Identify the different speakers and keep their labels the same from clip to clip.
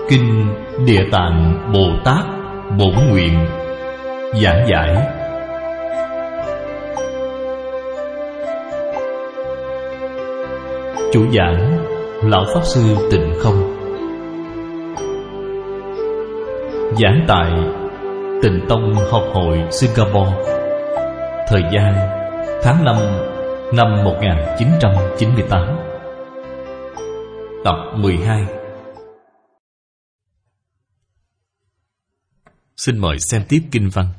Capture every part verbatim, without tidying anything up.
Speaker 1: Kinh Địa Tạng Bồ Tát Bổn Nguyện giảng giải. Chủ giảng Lão Pháp Sư Tịnh Không. Giảng tại Tịnh Tông Học hội Singapore. Thời gian tháng năm năm một nghìn chín trăm chín mươi tám. Tập mười hai. Xin mời xem tiếp kinh văn.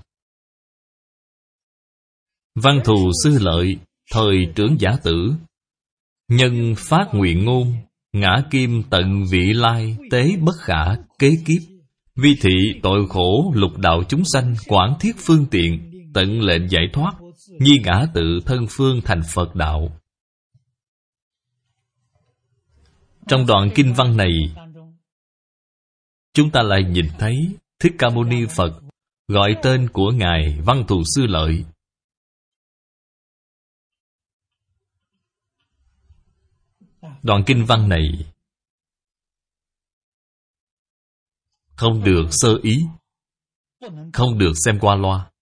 Speaker 1: Văn thù sư lợi, thời trưởng giả tử, nhân phát nguyện ngôn, ngã kim tận vị lai, tế bất khả kế kiếp. Vi thị tội khổ lục đạo chúng sanh, quảng thiết phương tiện, tận lệnh giải thoát, nhi ngã tự thân phương thành Phật đạo. Trong đoạn kinh văn này, chúng ta lại nhìn thấy Thích Ca Mâu Ni Phật gọi tên của Ngài Văn Thù Sư Lợi. Đoạn kinh văn này không được sơ ý, không được xem qua loa.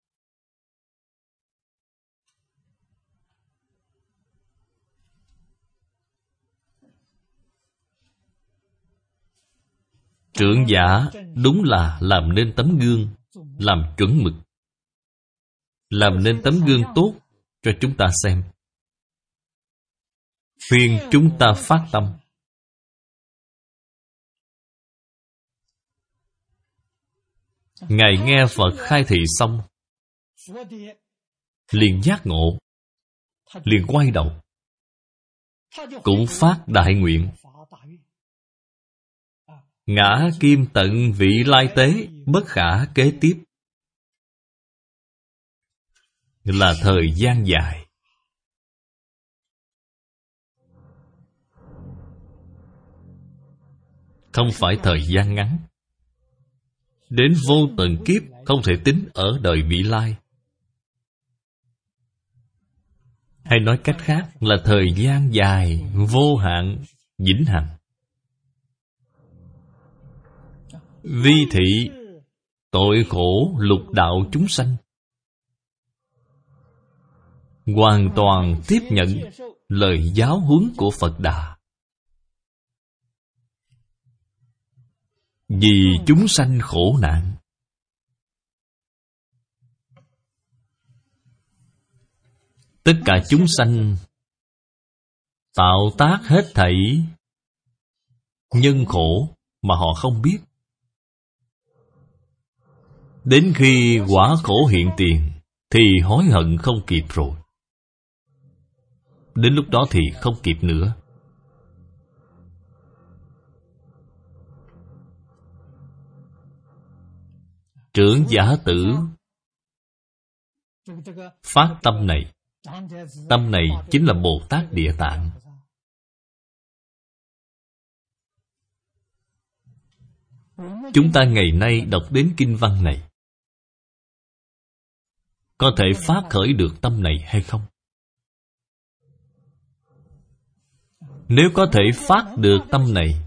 Speaker 1: Trưởng giả đúng là làm nên tấm gương, làm chuẩn mực, làm nên tấm gương tốt cho chúng ta xem, khuyên chúng ta phát tâm. Ngài nghe Phật khai thị xong, liền giác ngộ, liền quay đầu, cũng phát đại nguyện. Ngã kim tận vị lai tế, bất khả kế tiếp. Là thời gian dài. Không phải thời gian ngắn. Đến vô tận kiếp không thể tính ở đời vị lai. Hay nói cách khác là thời gian dài, vô hạn, vĩnh hằng. Vi thị tội khổ lục đạo chúng sanh, hoàn toàn tiếp nhận lời giáo huấn của Phật Đà. Vì chúng sanh khổ nạn, tất cả chúng sanh tạo tác hết thảy nhân khổ mà họ không biết. Đến khi quả khổ hiện tiền thì hối hận không kịp rồi. Đến lúc đó thì không kịp nữa. Trưởng giả tử phát tâm này, tâm này chính là Bồ Tát Địa Tạng. Chúng ta ngày nay đọc đến kinh văn này, có thể phát khởi được tâm này hay không? Nếu có thể phát được tâm này,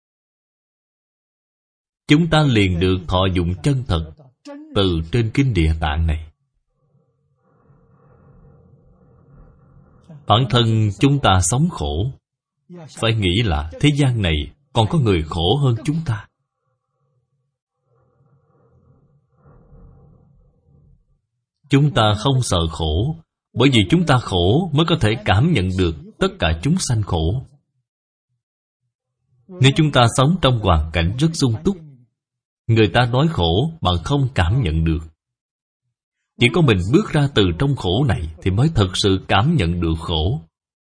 Speaker 1: chúng ta liền được thọ dụng chân thật từ trên kinh Địa Tạng này. Bản thân chúng ta sống khổ, phải nghĩ là thế gian này còn có người khổ hơn chúng ta. Chúng ta không sợ khổ, bởi vì chúng ta khổ mới có thể cảm nhận được tất cả chúng sanh khổ. Nếu chúng ta sống trong hoàn cảnh rất sung túc, người ta nói khổ bạn không cảm nhận được. Chỉ có mình bước ra từ trong khổ này thì mới thật sự cảm nhận được khổ.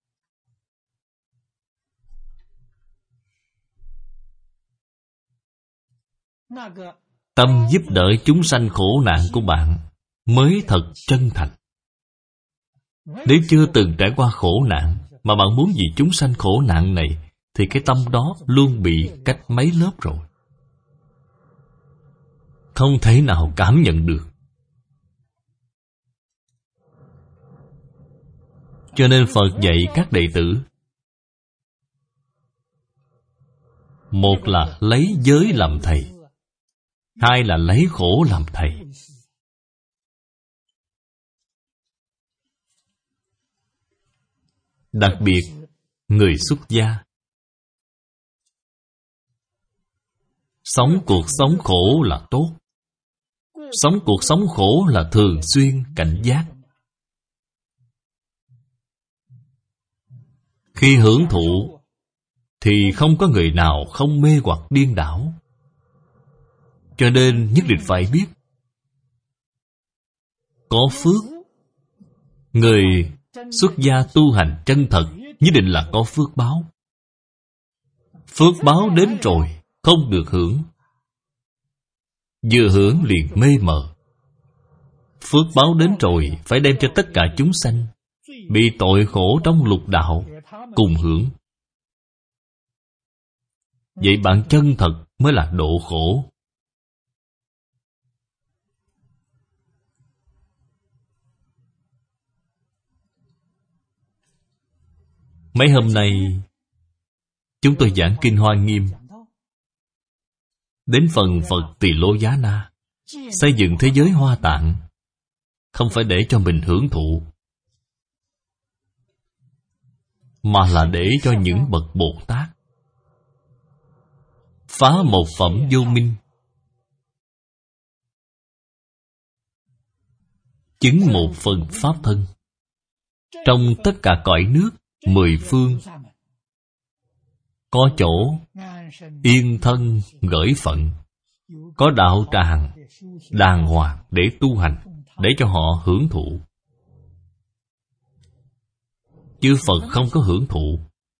Speaker 1: Tâm giúp đỡ chúng sanh khổ nạn của bạn mới thật chân thành. Nếu chưa từng trải qua khổ nạn mà bạn muốn vì chúng sanh khổ nạn này, thì cái tâm đó luôn bị cách mấy lớp rồi, không thể nào cảm nhận được. Cho nên Phật dạy các đệ tử Một là lấy giới làm thầy, hai là lấy khổ làm thầy. Đặc biệt, người xuất gia sống cuộc sống khổ là tốt. Sống cuộc sống khổ là thường xuyên cảnh giác. Khi hưởng thụ thì không có người nào không mê hoặc điên đảo. Cho nên nhất định phải biết có phước. Người xuất gia tu hành chân thật nhất định là có phước báo. Phước báo đến rồi không được hưởng, vừa hưởng liền mê mờ. Phước báo đến rồi phải đem cho tất cả chúng sanh bị tội khổ trong lục đạo cùng hưởng. Vậy bạn chân thật mới là độ khổ. Mấy hôm nay chúng tôi giảng Kinh Hoa Nghiêm, đến phần Phật Tỳ Lô Giá Na xây dựng thế giới Hoa Tạng không phải để cho mình hưởng thụ, mà là để cho những bậc Bồ Tát phá một phẩm vô minh, chứng một phần pháp thân. Trong tất cả cõi nước mười phương có chỗ yên thân gởi phận, có đạo tràng đàng hoàng để tu hành, để cho họ hưởng thụ. Chư Phật không có hưởng thụ.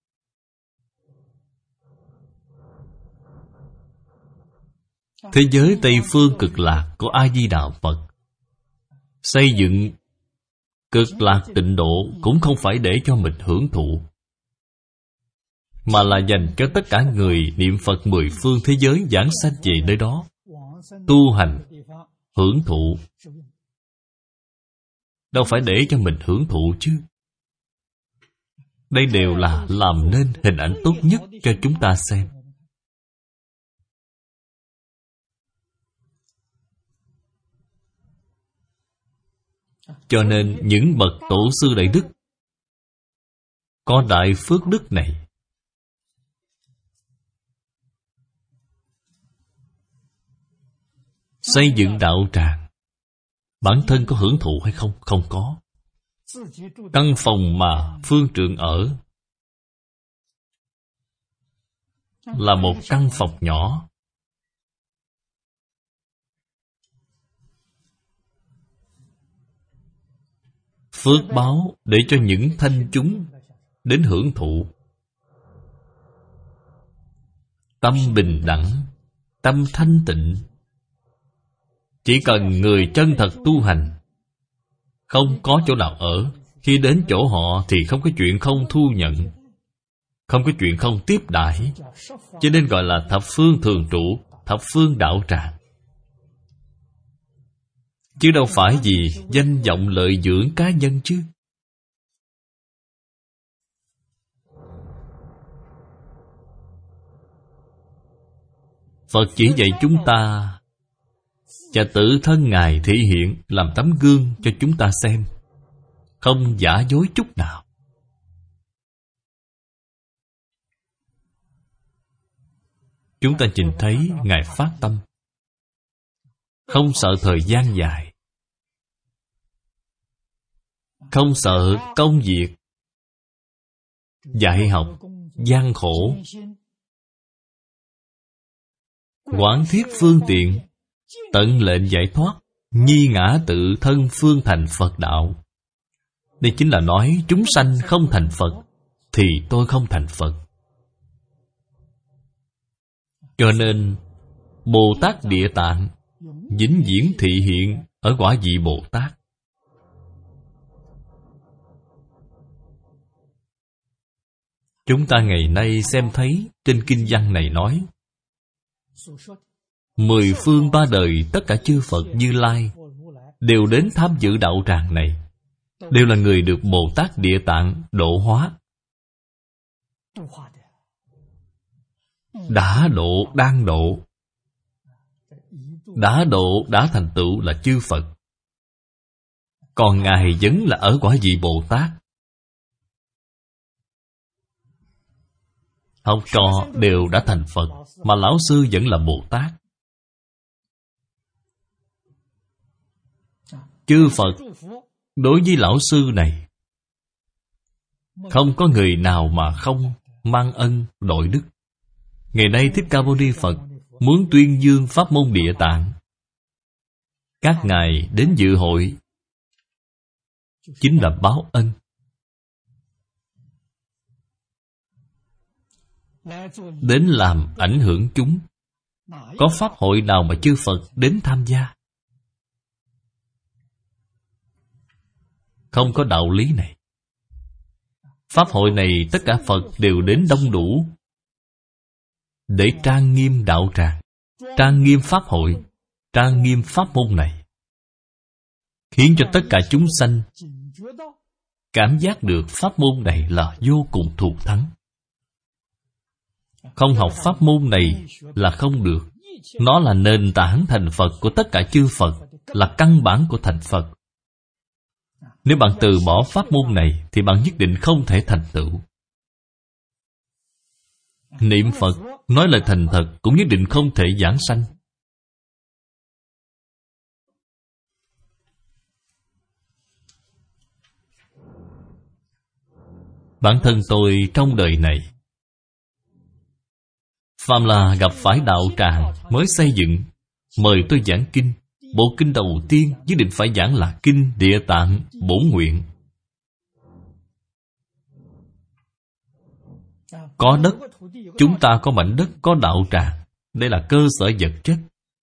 Speaker 1: Thế giới Tây Phương Cực Lạc có A Di Đà Phật xây dựng Cực Lạc Tịnh Độ cũng không phải để cho mình hưởng thụ, mà là dành cho tất cả người niệm Phật mười phương thế giới giảng sanh về nơi đó tu hành hưởng thụ. Đâu phải để cho mình hưởng thụ chứ. Đây đều là làm nên hình ảnh tốt nhất cho chúng ta xem. Cho nên những bậc tổ sư đại đức có đại phước đức này, xây dựng đạo tràng, bản thân có hưởng thụ hay không? Không có. Căn phòng mà phương trượng ở là một căn phòng nhỏ. Phước báo để cho những thanh chúng đến hưởng thụ. Tâm bình đẳng, tâm thanh tịnh. Chỉ cần người chân thật tu hành, không có chỗ nào ở, khi đến chỗ họ thì không có chuyện không thu nhận, không có chuyện không tiếp đãi. Cho nên gọi là thập phương thường trụ, thập phương đạo tràng. Chứ đâu phải vì danh vọng lợi dưỡng cá nhân chứ. Phật chỉ dạy chúng ta, và tự thân Ngài thể hiện làm tấm gương cho chúng ta xem, không giả dối chút nào. Chúng ta nhìn thấy Ngài phát tâm, không sợ thời gian dài, không sợ công việc, dạy học, gian khổ, quán thiết phương tiện, tận lệnh giải thoát, nhi ngã tự thân phương thành Phật đạo. Đây chính là nói chúng sanh không thành Phật thì tôi không thành Phật. Cho nên Bồ Tát Địa Tạng vĩnh viễn thị hiện ở quả vị Bồ Tát. Chúng ta ngày nay xem thấy trên kinh văn này nói, mười phương ba đời tất cả chư Phật Như Lai đều đến tham dự đạo tràng này, đều là người được Bồ Tát Địa Tạng độ hóa. đã độ, đang độ. Đã độ, đã thành tựu là chư Phật. Còn Ngài vẫn là ở quả vị Bồ Tát. Học trò đều đã thành Phật, mà lão sư vẫn là Bồ Tát. Chư Phật đối với lão sư này, không có người nào mà không mang ân đội đức. Ngày nay Thích Ca Mâu Ni Phật muốn tuyên dương pháp môn Địa Tạng. Các ngài đến dự hội chính là báo ân. Đến làm ảnh hưởng chúng. Có pháp hội nào mà chư Phật đến tham gia? Không có đạo lý này. Pháp hội này tất cả Phật đều đến đông đủ để trang nghiêm đạo tràng, trang nghiêm pháp hội, trang nghiêm pháp môn này, khiến cho tất cả chúng sanh cảm giác được pháp môn này là vô cùng thù thắng. Không học pháp môn này là không được. Nó là nền tảng thành Phật của tất cả chư Phật, là căn bản của thành Phật. Nếu bạn từ bỏ pháp môn này thì bạn nhất định không thể thành tựu. Niệm Phật, nói lời thành thật cũng nhất định không thể giảng sanh. Bản thân tôi trong đời này, phàm là gặp phải đạo tràng mới xây dựng, mời tôi giảng kinh, bộ kinh đầu tiên nhất định phải giảng là Kinh Địa Tạng Bổn Nguyện. Có đất, chúng ta có mảnh đất, có đạo tràng. Đây là cơ sở vật chất.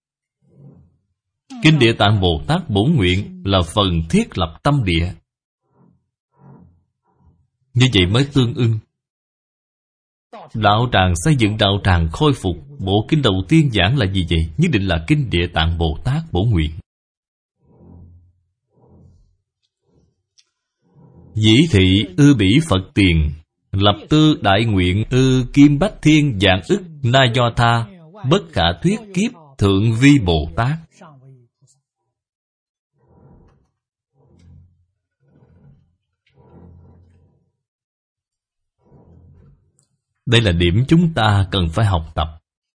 Speaker 1: Kinh Địa Tạng Bồ Tát Bổn Nguyện là phần thiết lập tâm địa. Như vậy mới tương ưng. Đạo tràng xây dựng, đạo tràng khôi phục. Bộ kinh đầu tiên giảng là gì vậy? Nhất định là Kinh Địa Tạng Bồ Tát Bổn Nguyện. Dĩ thị ư bỉ Phật tiền, lập tư đại nguyện ư kim bách thiên vạn ức na do tha, bất khả thuyết kiếp thượng vi Bồ Tát. Đây là điểm chúng ta cần phải học tập.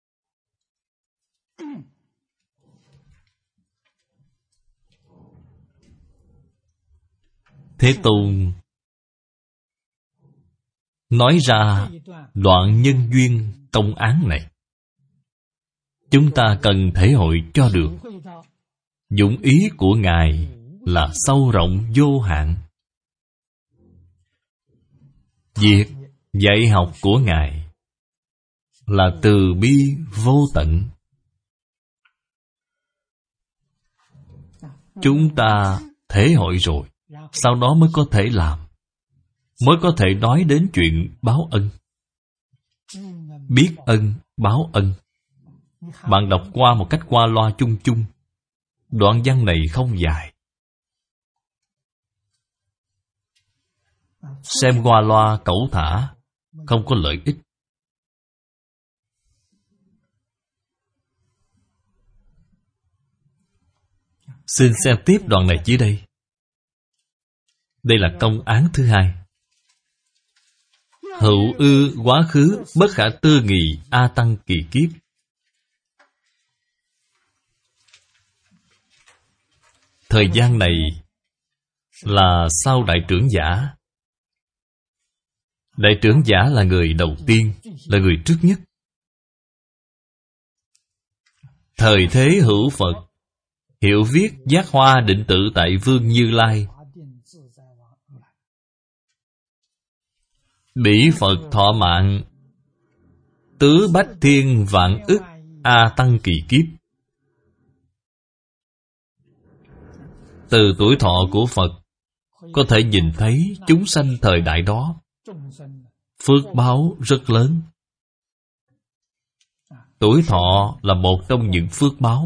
Speaker 1: Thế Tôn nói ra đoạn nhân duyên công án này, chúng ta cần thể hội cho được. Dụng ý của Ngài là sâu rộng vô hạn. Việc dạy học của Ngài là từ bi vô tận. Chúng ta thể hội rồi, sau đó mới có thể làm, mới có thể nói đến chuyện báo ân. Biết ân, báo ân. Bạn đọc qua một cách qua loa chung chung. Đoạn văn này không dài. Xem qua loa cẩu thả, không có lợi ích. Xin xem tiếp đoạn này dưới đây. Đây là công án thứ hai. Hữu ư quá khứ bất khả tư nghị a tăng kỳ kiếp. Thời gian này là sau đại trưởng giả. Đại trưởng giả là người đầu tiên, là người trước nhất. Thời thế hữu Phật, hiệu viết giác hoa định tự tại Vương Như Lai. Bỉ Phật thọ mạng, tứ bách thiên vạn ức a tăng kỳ kiếp. Từ tuổi thọ của Phật có thể nhìn thấy chúng sanh thời đại đó phước báo rất lớn. Tuổi thọ là một trong những phước báo.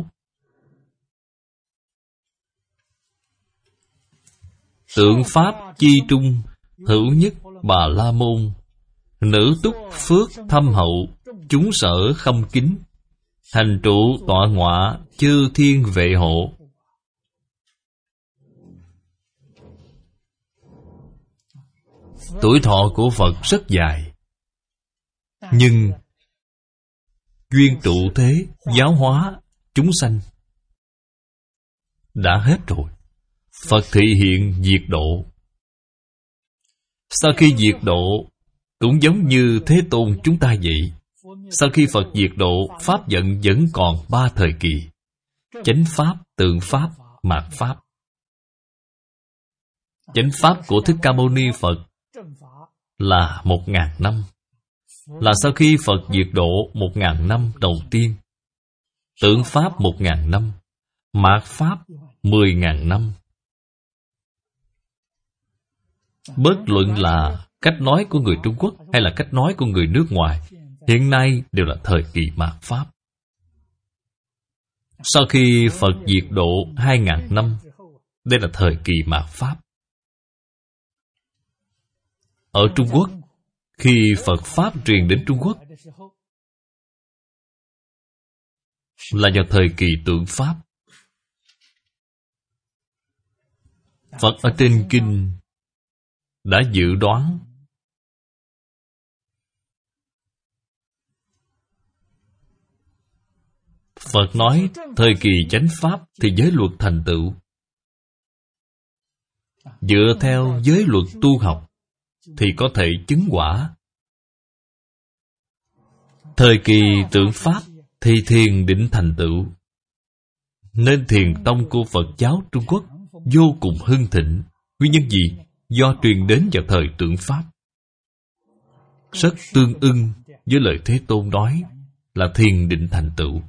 Speaker 1: Tượng Pháp chi trung, hữu nhất Bà La Môn, nữ túc phước thâm hậu, chúng sở khâm kính, hành trụ tọa ngọa, chư thiên vệ hộ. Tuổi thọ của Phật rất dài, nhưng duyên trụ thế giáo hóa chúng sanh đã hết rồi. Phật thị hiện diệt độ. Sau khi diệt độ, cũng giống như Thế Tôn chúng ta vậy. Sau khi Phật diệt độ, Pháp vận vẫn còn ba thời kỳ: chánh Pháp, tượng Pháp, mạt Pháp. Chánh Pháp của Thích Ca Mâu Ni Phật là một ngàn năm, là sau khi Phật diệt độ một ngàn năm đầu tiên. Tượng Pháp một ngàn năm, mạt Pháp mười ngàn năm. Bất luận là cách nói của người Trung Quốc hay là cách nói của người nước ngoài, hiện nay đều là thời kỳ mạt Pháp. Sau khi Phật diệt độ hai ngàn năm, đây là thời kỳ mạt Pháp. Ở Trung Quốc, khi Phật Pháp truyền đến Trung Quốc là vào thời kỳ tượng Pháp. Phật ở trên kinh đã dự đoán Phật nói thời kỳ chánh Pháp thì giới luật thành tựu. Dựa theo giới luật tu học thì có thể chứng quả. Thời kỳ tượng Pháp thì thiền định thành tựu. Nên thiền tông của Phật giáo Trung Quốc vô cùng hưng thịnh. Nguyên nhân gì? Do truyền đến vào thời tượng Pháp. Rất tương ưng với lời Thế Tôn nói là thiền định thành tựu.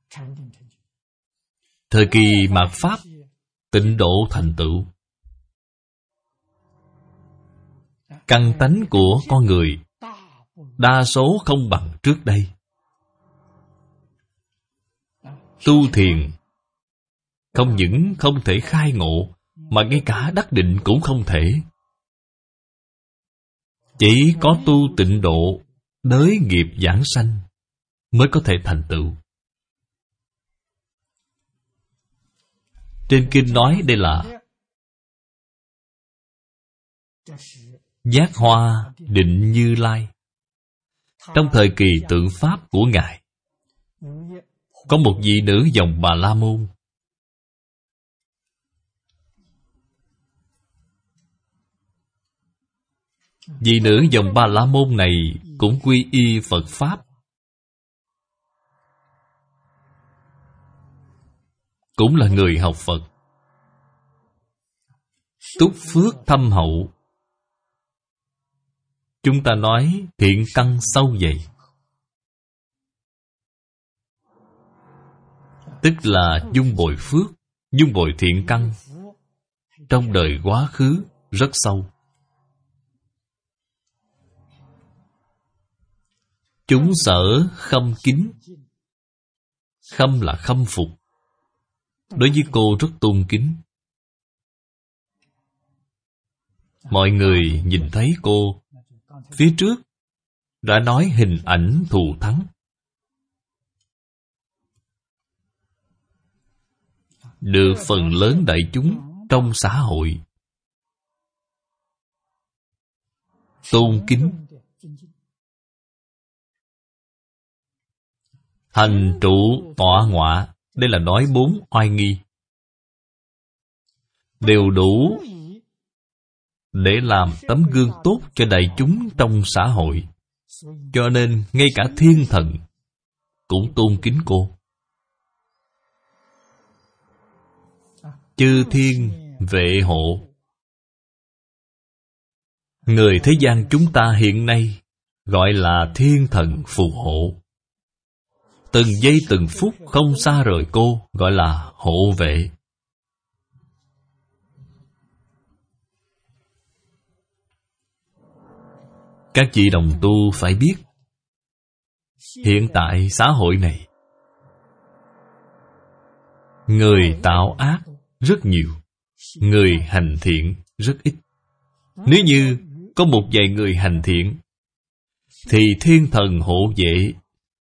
Speaker 1: Thời kỳ mạt Pháp, tịnh độ thành tựu. Căn tánh của con người đa số không bằng trước đây. Tu thiền không những không thể khai ngộ, mà ngay cả đắc định cũng không thể. Chỉ có tu tịnh độ, đới nghiệp giảng sanh mới có thể thành tựu. Trên kinh nói đây là giác hoa định Như Lai. Trong thời kỳ tượng Pháp của Ngài, có một vị nữ dòng Bà La Môn. Vị nữ dòng Bà La Môn này cũng quy y Phật Pháp, cũng là người học Phật, túc phước thâm hậu. Chúng ta nói thiện căn sâu dày, tức là dung bồi phước, dung bồi thiện căn trong đời quá khứ rất sâu. Chúng sở khâm kính. Khâm là khâm phục. Đối với cô rất tôn kính. Mọi người nhìn thấy cô, phía trước đã nói hình ảnh thù thắng. Được phần lớn đại chúng trong xã hội tôn kính. Hành trụ tọa ngọa, đây là nói bốn oai nghi, đều đủ để làm tấm gương tốt cho đại chúng trong xã hội. Cho nên ngay cả thiên thần cũng tôn kính cô. Chư thiên vệ hộ. Người thế gian chúng ta hiện nay gọi là thiên thần phù hộ. Từng giây từng phút không xa rời cô, gọi là hộ vệ. Các vị đồng tu phải biết, hiện tại xã hội này, người tạo ác rất nhiều, người hành thiện rất ít. Nếu như có một vài người hành thiện, thì thiên thần hộ vệ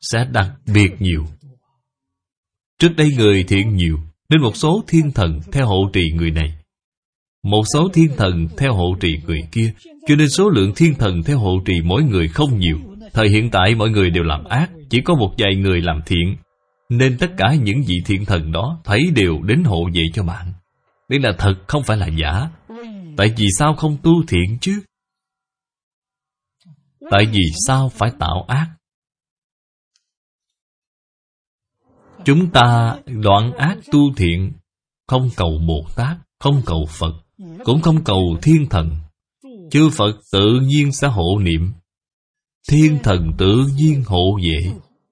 Speaker 1: sẽ đặc biệt nhiều. Trước đây người thiện nhiều, nên một số thiên thần theo hộ trì người này, một số thiên thần theo hộ trì người kia, cho nên số lượng thiên thần theo hộ trì mỗi người không nhiều. Thời hiện tại mọi người đều làm ác, chỉ có một vài người làm thiện, nên tất cả những vị thiện thần đó thấy đều đến hộ vệ cho bạn. Đây là thật, không phải là giả. Tại vì sao không tu thiện chứ? Tại vì sao phải tạo ác? Chúng ta đoạn ác tu thiện, không cầu Bồ Tát, không cầu Phật, cũng không cầu thiên thần. Chư Phật tự nhiên sẽ hộ niệm, thiên thần tự nhiên hộ vệ.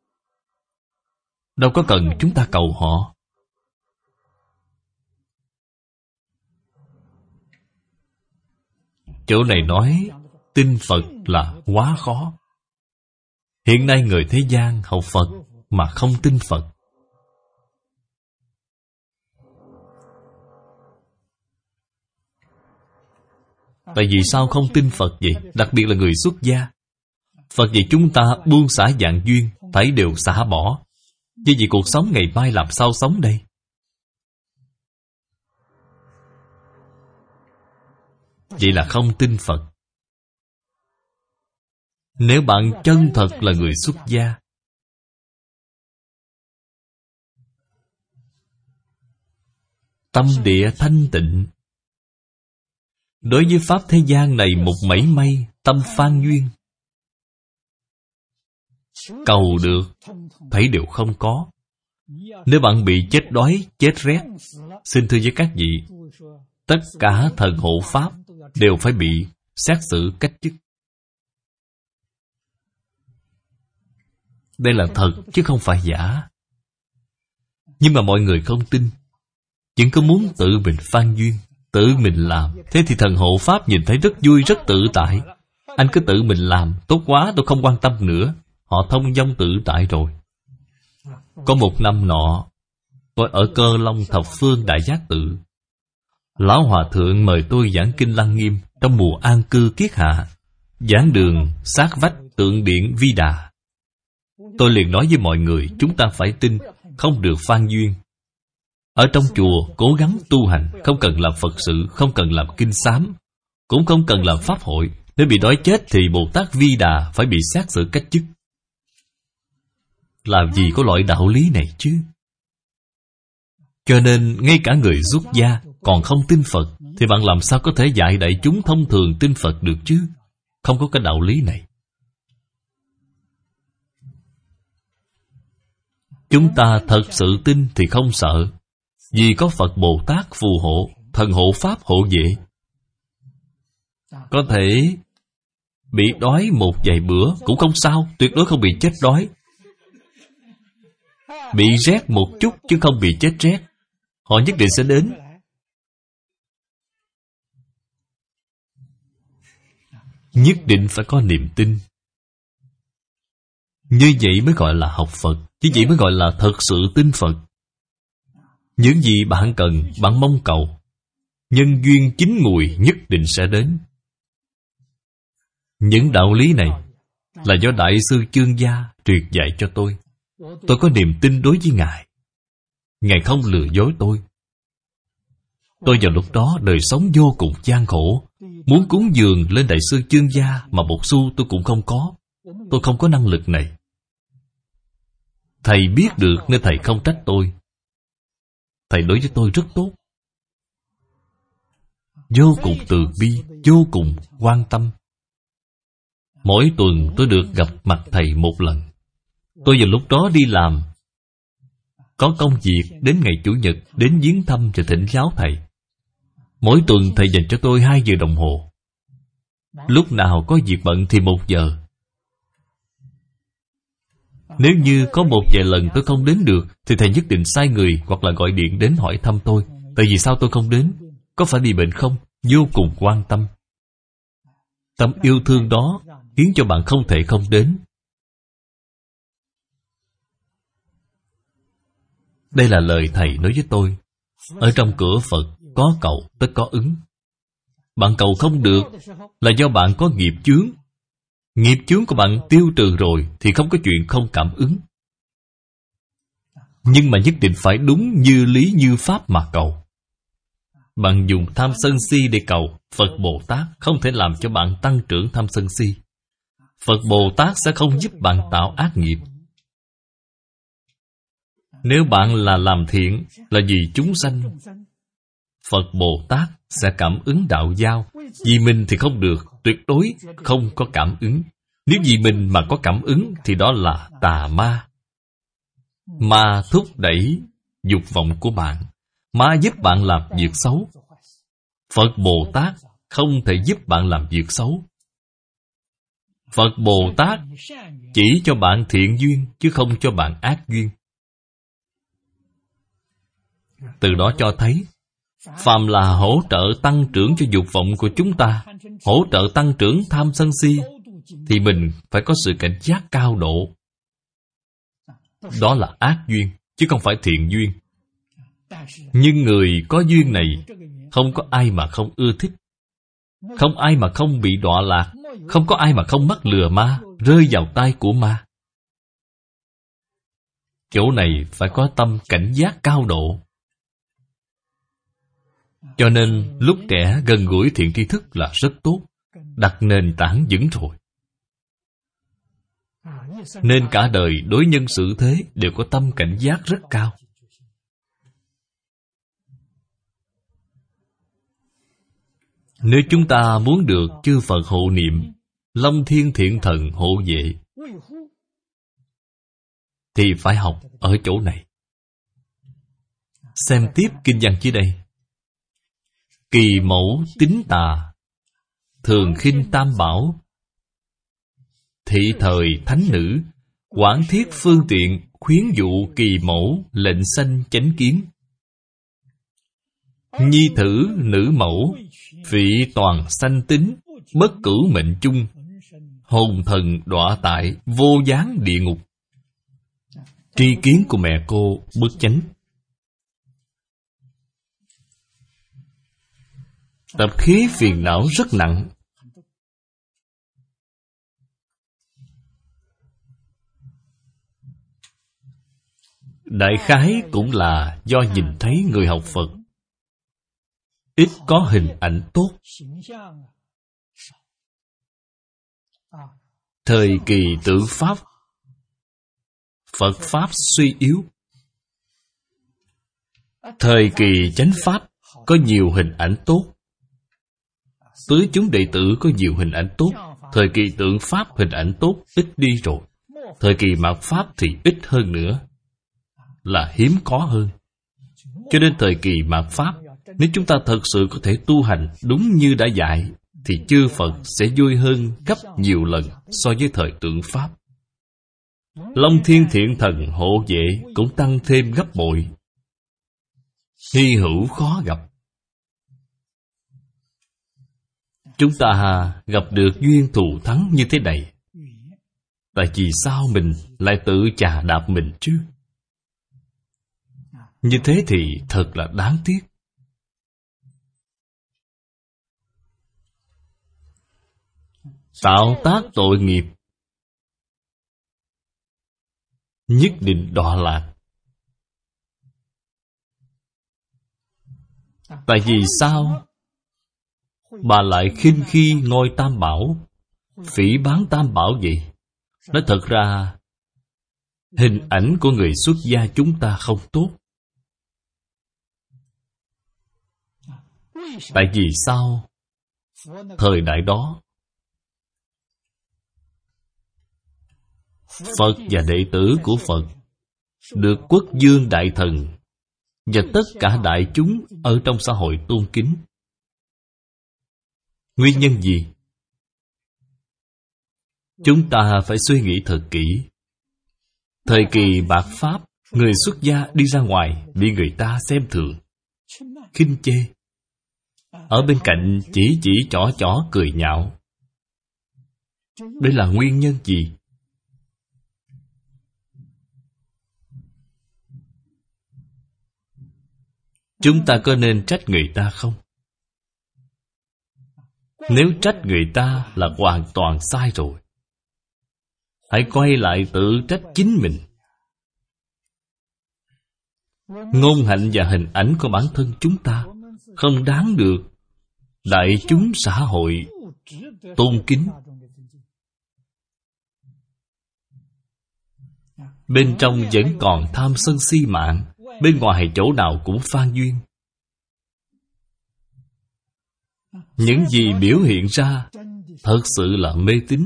Speaker 1: Đâu có cần chúng ta cầu họ. Chỗ này nói tin Phật là quá khó. Hiện nay người thế gian học Phật mà không tin Phật. Tại vì sao không tin Phật vậy? Đặc biệt là người xuất gia. Phật dạy chúng ta buông xả vạn duyên, phải đều xả bỏ. Vì vậy cuộc sống ngày mai làm sao sống đây? Vậy là không tin Phật. Nếu bạn chân thật là người xuất gia, tâm địa thanh tịnh, đối với pháp thế gian này một mảy may tâm phan duyên, cầu được thấy đều không có. Nếu bạn bị chết đói, chết rét, xin thưa với các vị, tất cả thần hộ pháp đều phải bị xét xử cách chức. Đây là thật chứ không phải giả. Nhưng mà mọi người không tin, vẫn cứ muốn tự mình phan duyên, tự mình làm. Thế thì thần hộ pháp nhìn thấy rất vui, rất tự tại. Anh cứ tự mình làm, tốt quá, tôi không quan tâm nữa. Họ thông dong tự tại rồi. Có một năm nọ, tôi ở Cơ Long Thập Phương Đại Giác Tự. Lão Hòa Thượng mời tôi giảng kinh Lăng Nghiêm trong mùa an cư kiết hạ. Giảng đường sát vách tượng điện Vi Đà. Tôi liền nói với mọi người, chúng ta phải tin, không được phan duyên. Ở trong chùa cố gắng tu hành, không cần làm Phật sự, không cần làm kinh sám, cũng không cần làm pháp hội. Nếu bị đói chết thì Bồ Tát Vi Đà phải bị xét xử cách chức. Làm gì có loại đạo lý này chứ? Cho nên ngay cả người xuất gia còn không tin Phật, thì bạn làm sao có thể dạy đại chúng thông thường tin Phật được chứ? Không có cái đạo lý này. Chúng ta thật sự tin thì không sợ, vì có Phật Bồ Tát phù hộ, thần hộ pháp hộ vệ. Có thể bị đói một vài bữa cũng không sao, tuyệt đối không bị chết đói. Bị rét một chút chứ không bị chết rét. Họ nhất định sẽ đến. Nhất định phải có niềm tin. Như vậy mới gọi là học Phật. Như vậy mới gọi là thật sự tin Phật. Những gì bạn cần, bạn mong cầu, nhân duyên chín mùi nhất định sẽ đến. Những đạo lý này là do Đại sư Chương Gia truyền dạy cho tôi. Tôi có niềm tin đối với Ngài. Ngài không lừa dối tôi. Tôi vào lúc đó đời sống vô cùng gian khổ, muốn cúng dường lên Đại sư Chương Gia mà một xu tôi cũng không có. Tôi không có năng lực này. Thầy biết được nên Thầy không trách tôi. Thầy đối với tôi rất tốt, vô cùng từ bi, vô cùng quan tâm. Mỗi tuần tôi được gặp mặt Thầy một lần. Tôi vào lúc đó đi làm, có công việc đến ngày Chủ nhật đến viếng thăm và thỉnh giáo Thầy. Mỗi tuần Thầy dành cho tôi hai giờ đồng hồ. Lúc nào có việc bận thì một giờ. Nếu như có một vài lần tôi không đến được, thì Thầy nhất định sai người hoặc là gọi điện đến hỏi thăm tôi. Tại vì sao tôi không đến? Có phải bị bệnh không? Vô cùng quan tâm. Tâm yêu thương đó khiến cho bạn không thể không đến. Đây là lời Thầy nói với tôi. Ở trong cửa Phật có cầu tất có ứng. Bạn cầu không được là do bạn có nghiệp chướng. Nghiệp chướng của bạn tiêu trừ rồi thì không có chuyện không cảm ứng. Nhưng mà nhất định phải đúng như lý như pháp mà cầu. Bạn dùng tham sân si để cầu, Phật Bồ Tát không thể làm cho bạn tăng trưởng tham sân si. Phật Bồ Tát sẽ không giúp bạn tạo ác nghiệp. Nếu bạn là làm thiện, là vì chúng sanh, Phật Bồ Tát sẽ cảm ứng đạo giao. Vì mình thì không được, tuyệt đối không có cảm ứng. Nếu vì mình mà có cảm ứng thì đó là tà ma. Ma thúc đẩy dục vọng của bạn. Ma giúp bạn làm việc xấu. Phật Bồ Tát không thể giúp bạn làm việc xấu. Phật Bồ Tát chỉ cho bạn thiện duyên, chứ không cho bạn ác duyên. Từ đó cho thấy, phàm là hỗ trợ tăng trưởng cho dục vọng của chúng ta, hỗ trợ tăng trưởng tham sân si, thì mình phải có sự cảnh giác cao độ. Đó là ác duyên, chứ không phải thiện duyên. Nhưng người có duyên này, không có ai mà không ưa thích. Không ai mà không bị đọa lạc. Không có ai mà không mắc lừa ma, rơi vào tay của ma. Chỗ này phải có tâm cảnh giác cao độ. Cho nên lúc trẻ gần gũi thiện tri thức là rất tốt, đặt nền tảng vững rồi. Nên cả đời đối nhân xử thế đều có tâm cảnh giác rất cao. Nếu chúng ta muốn được chư Phật hộ niệm, Long Thiên Thiện Thần hộ vệ, thì phải học ở chỗ này. Xem tiếp kinh văn dưới đây. Kỳ mẫu tín tà, thường khinh tam bảo, thị thời thánh nữ, quảng thiết phương tiện, khuyến dụ kỳ mẫu, lệnh sanh chánh kiến. Nhi thử nữ mẫu, vị toàn sanh tính, bất cửu mệnh chung, hồn thần đọa tại, vô gián địa ngục. Tri kiến của mẹ cô bất chánh. Tập khí phiền não rất nặng. Đại khái cũng là do nhìn thấy người học Phật ít có hình ảnh tốt. Thời kỳ tự Pháp, Phật Pháp suy yếu. Thời kỳ chánh Pháp có nhiều hình ảnh tốt. Tứ chúng đệ tử có nhiều hình ảnh tốt. Thời kỳ tượng Pháp hình ảnh tốt ít đi rồi. Thời kỳ mạt Pháp thì ít hơn nữa, là hiếm có hơn. Cho nên thời kỳ mạt Pháp, nếu chúng ta thật sự có thể tu hành đúng như đã dạy, thì chư Phật sẽ vui hơn gấp nhiều lần so với thời tượng Pháp. Long Thiên Thiện Thần hộ vệ cũng tăng thêm gấp bội. Hy hữu khó gặp. Chúng ta gặp được duyên thù thắng như thế này, tại vì sao mình lại tự chà đạp mình chứ? Như thế thì thật là đáng tiếc. Tạo tác tội nghiệp nhất định đọa lạc. Tại vì sao bà lại khinh khi ngôi Tam Bảo, phỉ báng Tam Bảo vậy? Nói thật ra, hình ảnh của người xuất gia chúng ta không tốt. Tại vì sao? Thời đại đó, Phật và đệ tử của Phật được Quốc vương Đại Thần và tất cả đại chúng ở trong xã hội tôn kính. Nguyên nhân gì? Chúng ta phải suy nghĩ thật kỹ. Thời kỳ bạt Pháp, người xuất gia đi ra ngoài bị người ta xem thường, khinh chê. Ở bên cạnh chỉ chỉ chỏ chỏ cười nhạo. Đây là nguyên nhân gì? Chúng ta có nên trách người ta không? Nếu trách người ta là hoàn toàn sai rồi. hãy quay lại tự trách chính mình. Ngôn hạnh và hình ảnh của bản thân chúng ta không đáng được đại chúng xã hội tôn kính. Bên trong vẫn còn tham sân si mạng, bên ngoài chỗ nào cũng phan duyên. Những gì biểu hiện ra thật sự là mê tín.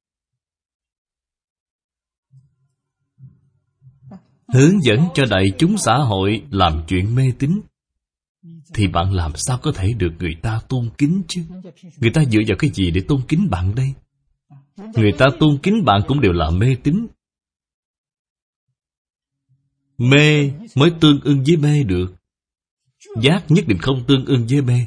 Speaker 1: Hướng dẫn cho đại chúng xã hội làm chuyện mê tín, thì bạn làm sao có thể được người ta tôn kính chứ? Người ta dựa vào cái gì để tôn kính bạn đây? Người ta tôn kính bạn cũng đều là mê tín. Mê mới tương ưng với mê được. Giác nhất định không tương ưng với mê.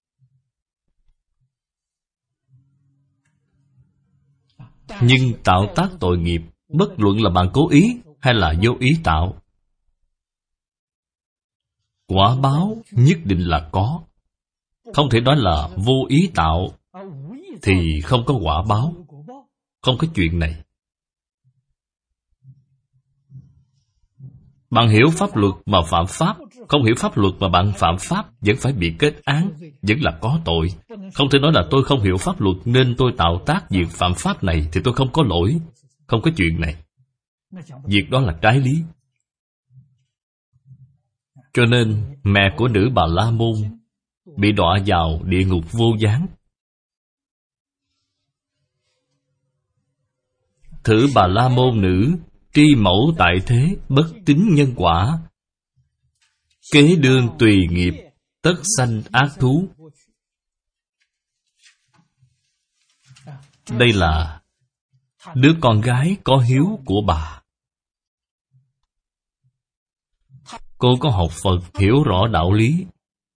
Speaker 1: Nhưng tạo tác tội nghiệp, bất luận là bạn cố ý hay là vô ý tạo, quả báo nhất định là có. Không thể nói là vô ý tạo thì không có quả báo. Không có chuyện này. Bạn hiểu pháp luật mà phạm pháp, không hiểu pháp luật mà bạn phạm pháp, vẫn phải bị kết án, vẫn là có tội. Không thể nói là tôi không hiểu pháp luật nên tôi tạo tác việc phạm pháp này thì tôi không có lỗi. Không có chuyện này. Việc đó là trái lý. Cho nên mẹ của nữ Bà La Môn bị đọa vào địa ngục vô gián. Thử Bà La Môn nữ tri mẫu tại thế, bất tín nhân quả, kế đương tùy nghiệp, tất sanh ác thú. Đây là đứa con gái có hiếu của bà. Cô có học Phật, hiểu rõ đạo lý,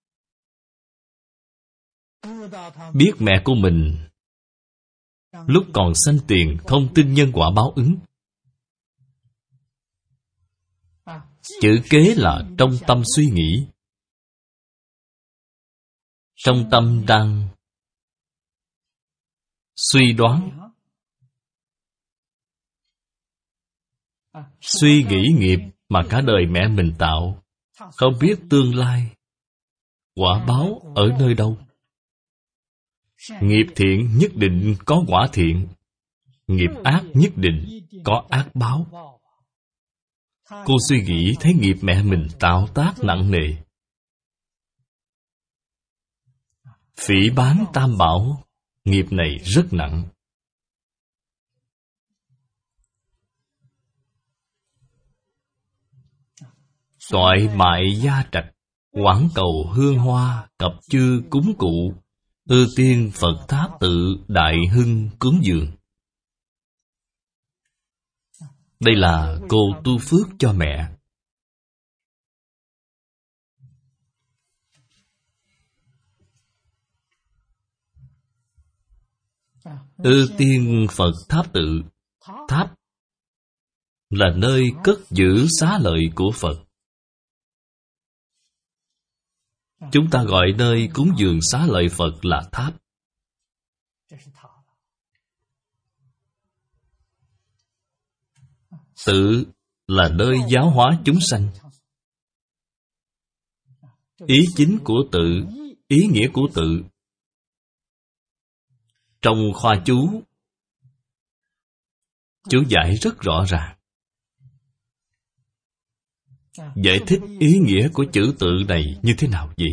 Speaker 1: biết mẹ của mình lúc còn sanh tiền không tin nhân quả báo ứng. Chữ kế là trong tâm suy nghĩ. Trong tâm đang suy đoán, suy nghĩ nghiệp mà cả đời mẹ mình tạo, không biết tương lai quả báo ở nơi đâu. Nghiệp thiện nhất định có quả thiện, nghiệp ác nhất định có ác báo. Cô suy nghĩ thấy nghiệp mẹ mình tạo tác nặng nề. Phỉ báng tam bảo, nghiệp này rất nặng. Toại mại gia trạch, quảng cầu hương hoa, cập chư cúng cụ, ư tiên Phật tháp tự, đại hưng cúng dường. Đây là cô tu phước cho mẹ. Ư tiên Phật tháp tự. Tháp là nơi cất giữ xá lợi của Phật. Chúng ta gọi nơi cúng dường xá lợi Phật là tháp. Tự là nơi giáo hóa chúng sanh. Ý chính của tự, ý nghĩa của tự, trong khoa chú, chú giải rất rõ ràng. Giải thích ý nghĩa của chữ tự này như thế nào vậy?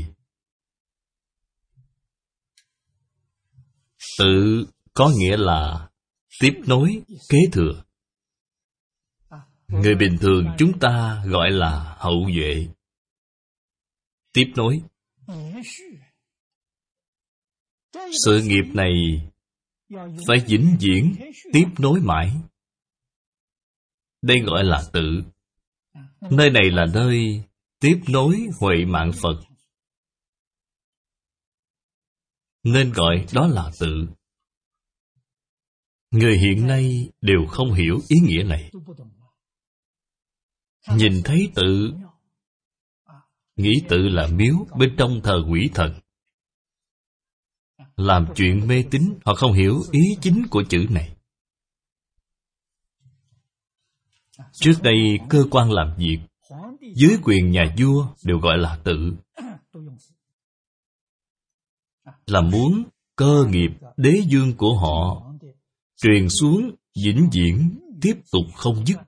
Speaker 1: Tự có nghĩa là tiếp nối, kế thừa. Người bình thường chúng ta gọi là hậu duệ. Tiếp nối. Sự nghiệp này phải vĩnh viễn tiếp nối mãi. Đây gọi là tự. Nơi này là nơi tiếp nối huệ mạng Phật, nên gọi đó là tự. Người hiện nay đều không hiểu ý nghĩa này. Nhìn thấy tự, nghĩ tự là miếu, bên trong thờ quỷ thần. Làm chuyện mê tín, họ không hiểu ý chính của chữ này. Trước đây cơ quan làm việc dưới quyền nhà vua đều gọi là tự, là muốn cơ nghiệp đế vương của họ truyền xuống vĩnh viễn, tiếp tục không dứt.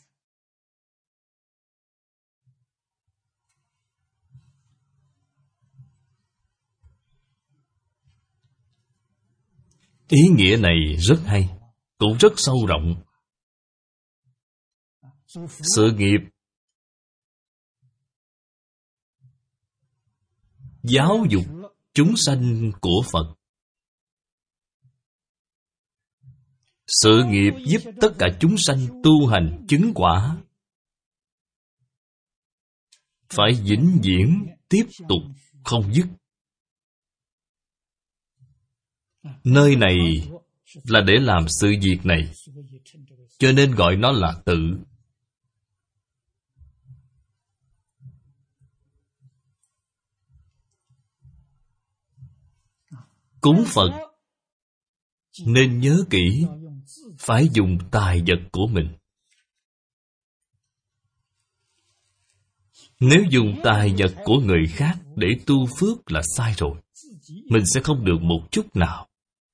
Speaker 1: Ý nghĩa này rất hay, cũng rất sâu rộng. Sự nghiệp giáo dục chúng sanh của Phật, sự nghiệp giúp tất cả chúng sanh tu hành chứng quả, phải vĩnh viễn tiếp tục không dứt. Nơi này là để làm sự việc này, cho nên gọi nó là tự. Cúng Phật nên nhớ kỹ, phải dùng tài vật của mình. Nếu dùng tài vật của người khác để tu phước là sai rồi. Mình sẽ không được một chút nào.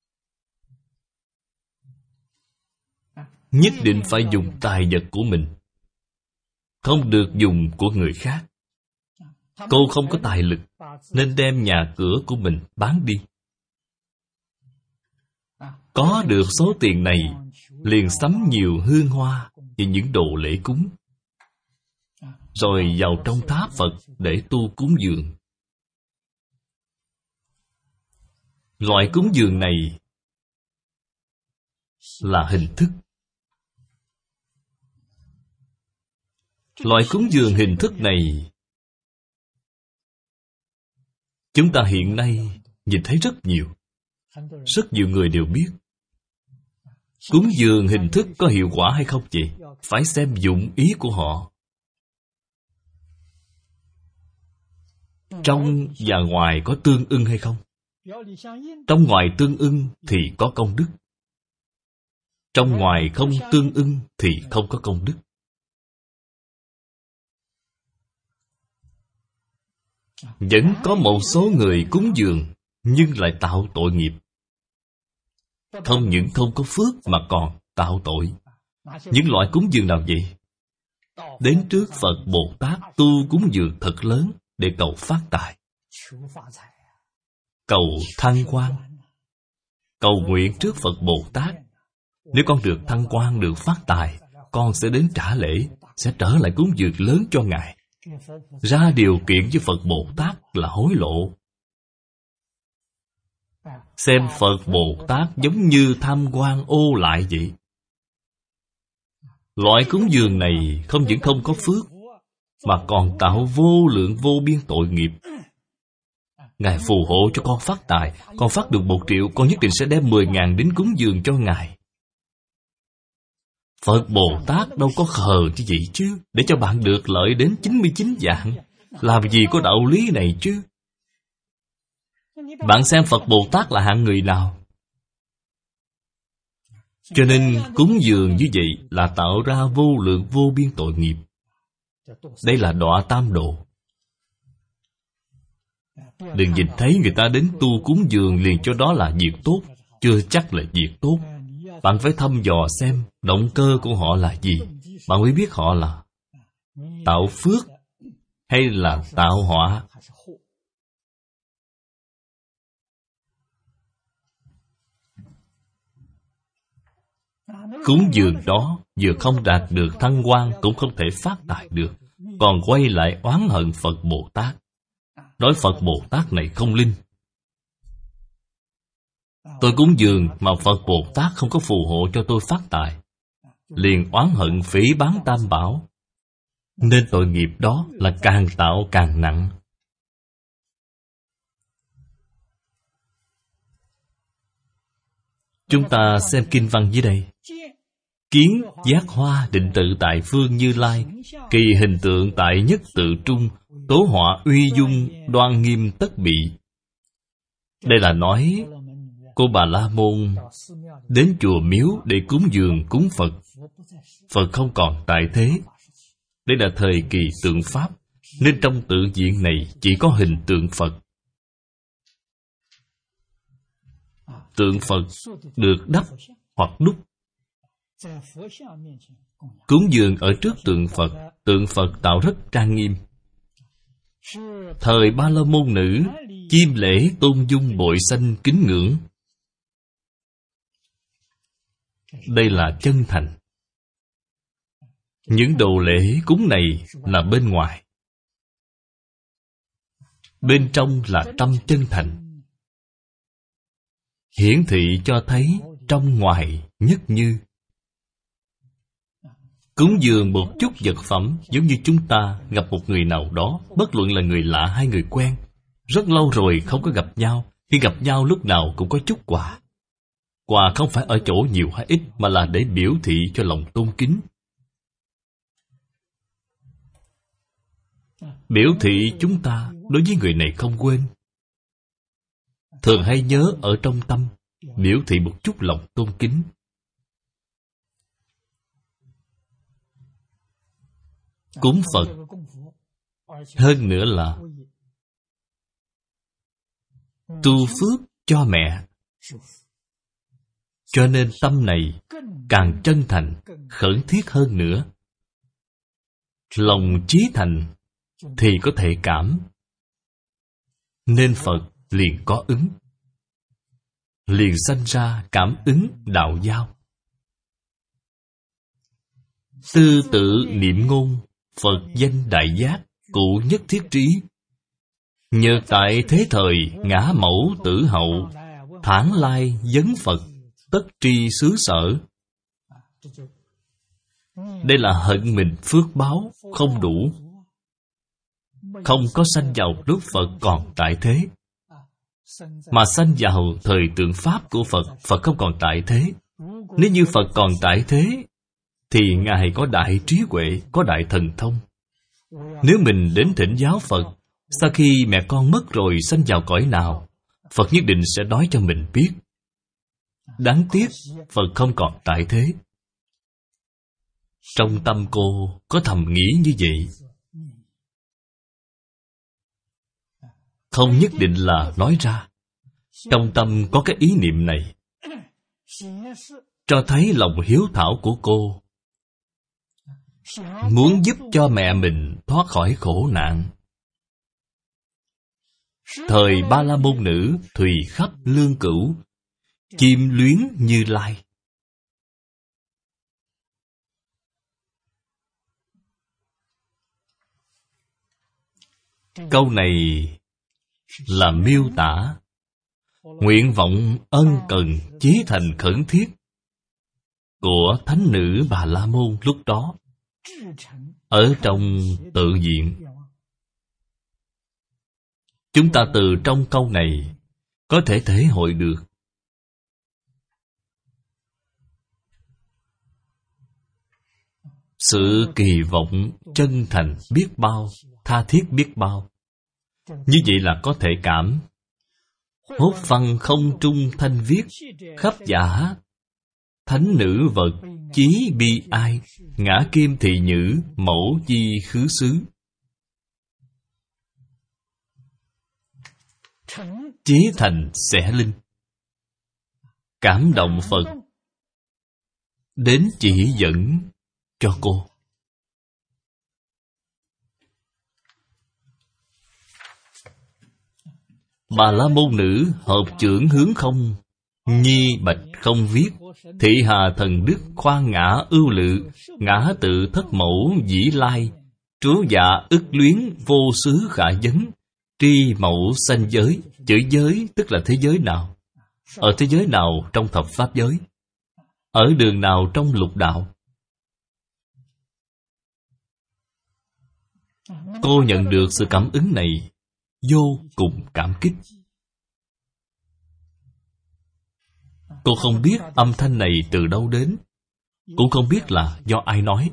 Speaker 1: Nhất định phải dùng tài vật của mình, không được dùng của người khác. Cô không có tài lực nên đem nhà cửa của mình bán đi. Có được số tiền này, liền sắm nhiều hương hoa và những đồ lễ cúng, rồi vào trong tháp Phật để tu cúng dường. Loại cúng dường này là hình thức. Loại cúng dường hình thức này, chúng ta hiện nay nhìn thấy rất nhiều. Rất nhiều người đều biết. Cúng dường hình thức có hiệu quả hay không vậy? Phải xem dụng ý của họ. Trong và ngoài có tương ưng hay không? Trong ngoài tương ưng thì có công đức. Trong ngoài không tương ưng thì không có công đức. Vẫn có một số người cúng dường nhưng lại tạo tội nghiệp. Không những không có phước mà còn tạo tội. Những loại cúng dường nào vậy? Đến trước Phật Bồ Tát tu cúng dường thật lớn để cầu phát tài, cầu thăng quan, cầu nguyện trước Phật Bồ Tát. Nếu con được thăng quan, được phát tài, con sẽ đến trả lễ, sẽ trở lại cúng dường lớn cho Ngài. Ra điều kiện với Phật Bồ Tát là hối lộ. Xem Phật Bồ Tát giống như tham quan ô lại vậy. Loại cúng dường này không những không có phước, mà còn tạo vô lượng vô biên tội nghiệp. Ngài phù hộ cho con phát tài, con phát được một triệu, con nhất định sẽ đem mười ngàn đến cúng dường cho Ngài. Phật Bồ Tát đâu có khờ như vậy chứ, để cho bạn được lợi đến chín mươi chín vạn. Làm gì có đạo lý này chứ? Bạn xem Phật Bồ Tát là hạng người nào? Cho nên cúng dường như vậy là tạo ra vô lượng vô biên tội nghiệp. Đây là đọa tam độ. Đừng nhìn thấy người ta đến tu cúng dường liền cho đó là việc tốt. Chưa chắc là việc tốt. Bạn phải thăm dò xem động cơ của họ là gì. Bạn mới biết họ là tạo phước hay là tạo họa. Cúng dường đó vừa không đạt được thăng quan, cũng không thể phát tài được, còn quay lại oán hận Phật Bồ Tát, nói Phật Bồ Tát này không linh. Tôi cúng dường mà Phật Bồ Tát không có phù hộ cho tôi phát tài, liền oán hận phỉ báng Tam Bảo. Nên tội nghiệp đó là càng tạo càng nặng. Chúng ta xem kinh văn dưới đây. Kiến giác hoa định tự tại phương Như Lai, kỳ hình tượng tại nhất tự trung, tố họa uy dung đoan nghiêm tất bị. Đây là nói Cô Bà La Môn đến chùa miếu để cúng dường cúng Phật. Phật không còn tại thế. Đây là thời kỳ tượng Pháp, nên trong tượng viện này chỉ có hình tượng Phật. Tượng Phật được đắp hoặc đúc. Cúng dường ở trước tượng Phật, tượng Phật tạo rất trang nghiêm. Thời Ba La Môn nữ, chiêm lễ tôn dung bội xanh kính ngưỡng. Đây là chân thành. Những đồ lễ cúng này là bên ngoài, bên trong là tâm chân thành, hiển thị cho thấy trong ngoài nhất như. Cúng dường một chút vật phẩm, giống như chúng ta gặp một người nào đó, bất luận là người lạ hay người quen, rất lâu rồi không có gặp nhau. Khi gặp nhau lúc nào cũng có chút quà. Quà không phải ở chỗ nhiều hay ít, mà là để biểu thị cho lòng tôn kính. Biểu thị chúng ta đối với người này không quên. Thường hay nhớ ở trong tâm, biểu thị một chút lòng tôn kính. Cúng Phật hơn nữa là tu phước cho mẹ. Cho nên tâm này càng chân thành, khẩn thiết hơn nữa. Lòng chí thành thì có thể cảm, nên Phật liền có ứng, liền sanh ra cảm ứng đạo giao. Tư tự niệm ngôn, Phật danh đại giác, cụ nhất thiết trí. Nhờ tại thế thời ngã mẫu tử hậu, thản lai vấn Phật, tất tri xứ sở. Đây là hận mình phước báo không đủ, không có sanh vào lúc Phật còn tại thế, mà sanh vào thời tượng Pháp của Phật. Phật không còn tại thế. Nếu như Phật còn tại thế, thì Ngài có đại trí huệ, có đại thần thông. Nếu mình đến thỉnh giáo Phật, sau khi mẹ con mất rồi sanh vào cõi nào, Phật nhất định sẽ nói cho mình biết. Đáng tiếc Phật không còn tại thế. Trong tâm cô có thầm nghĩ như vậy. Không nhất định là nói ra. Trong tâm có cái ý niệm này, cho thấy lòng hiếu thảo của cô, muốn giúp cho mẹ mình thoát khỏi khổ nạn. Thời Ba La Môn nữ thùy khắp lương cửu, chim luyến Như Lai. Câu này là miêu tả nguyện vọng ân cần chí thành khẩn thiết của thánh nữ Bà La Môn lúc đó ở trong tự viện. Chúng ta từ trong câu này có thể thể hội được sự kỳ vọng chân thành biết bao, tha thiết biết bao. Như vậy là có thể cảm. Hốt văn không trung thanh viết, khắp giả thánh nữ vật chí bi ai, ngã kim thị nhữ mẫu chi khứ xứ. Chí thành xẻ linh, cảm động Phật đến chỉ dẫn cho cô. Bà La Môn nữ hợp chưởng hướng không, nhi bạch không viết, thị hà thần đức khoan ngã ưu lự, ngã tự thất mẫu dĩ lai, trú dạ ức luyến vô xứ khả vấn, tri mẫu sanh giới. Chữ giới tức là thế giới nào? Ở thế giới nào trong thập pháp giới? Ở đường nào trong lục đạo? Cô nhận được sự cảm ứng này, vô cùng cảm kích. Cô không biết âm thanh này từ đâu đến, cũng không biết là do ai nói.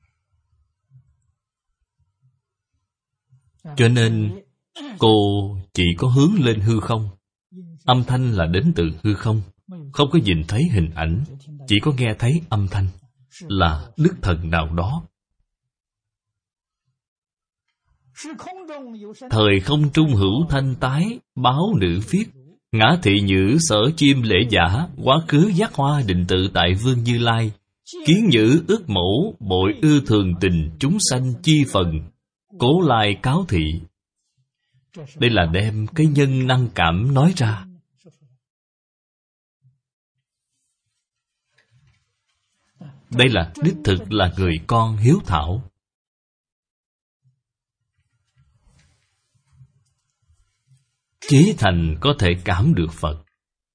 Speaker 1: Cho nên cô chỉ có hướng lên hư không. Âm thanh là đến từ hư không, không có nhìn thấy hình ảnh, chỉ có nghe thấy âm thanh, là đức thần nào đó. Thời không trung hữu thanh tái, báo nữ viết, ngã thị nhữ sở chim lễ giả, quá khứ giác hoa định tự tại vương Như Lai. Kiến nhữ ước mẫu, bội ư thường tình, chúng sanh chi phần, cố lai cáo thị. Đây là đem cái nhân năng cảm nói ra. Đây là đích thực là người con hiếu thảo. Chí thành có thể cảm được Phật.